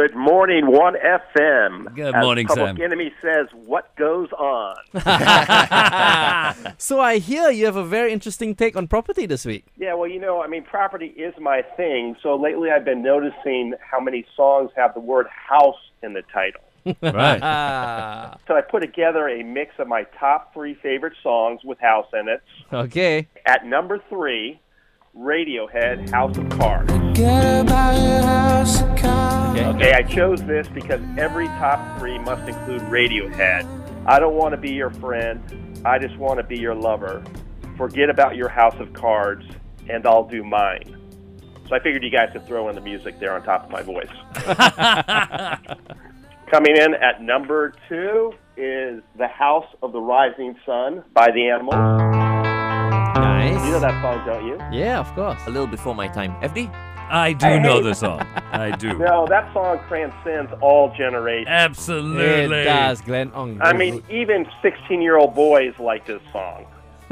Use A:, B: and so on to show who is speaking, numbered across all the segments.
A: Good morning, 1FM.
B: Good
A: As
B: morning,
A: Public
B: Sam.
A: Enemy says, what goes on?
C: So I hear you have a very interesting take on property this week.
A: Yeah, well, property is my thing. So lately I've been noticing how many songs have the word house in the title.
B: Right.
A: So I put together a mix of my top 3 favorite songs with house in it.
C: Okay.
A: At number 3, Radiohead, House of Cards. Okay, I chose this because every top 3 must include Radiohead. I don't want to be your friend. I just want to be your lover. Forget about your house of cards, and I'll do mine. So I figured you guys could throw in the music there on top of my voice. Coming in at number 2 is The House of the Rising Sun by The Animals.
C: Nice.
A: You know that song, don't you?
C: Yeah, of course.
D: A little before my time. FD?
B: I do know the song. I do.
A: No, that song transcends all generations.
B: Absolutely.
C: It does, Glenn Ong.
A: I mean, even 16-year-old boys like this song.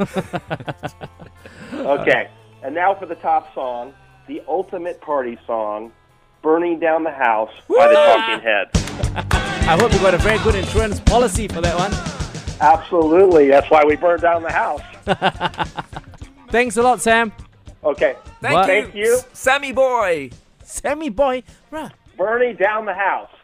A: Okay, and now for the top song, the ultimate party song, Burning Down the House by the Talking Heads.
C: I hope you got a very good insurance policy for that one.
A: Absolutely, that's why we burned down the house.
C: Thanks a lot, Sam.
A: Okay,
D: Thank
A: you.
D: Sammy boy.
C: Sammy boy. Right.
A: Burning Down the House.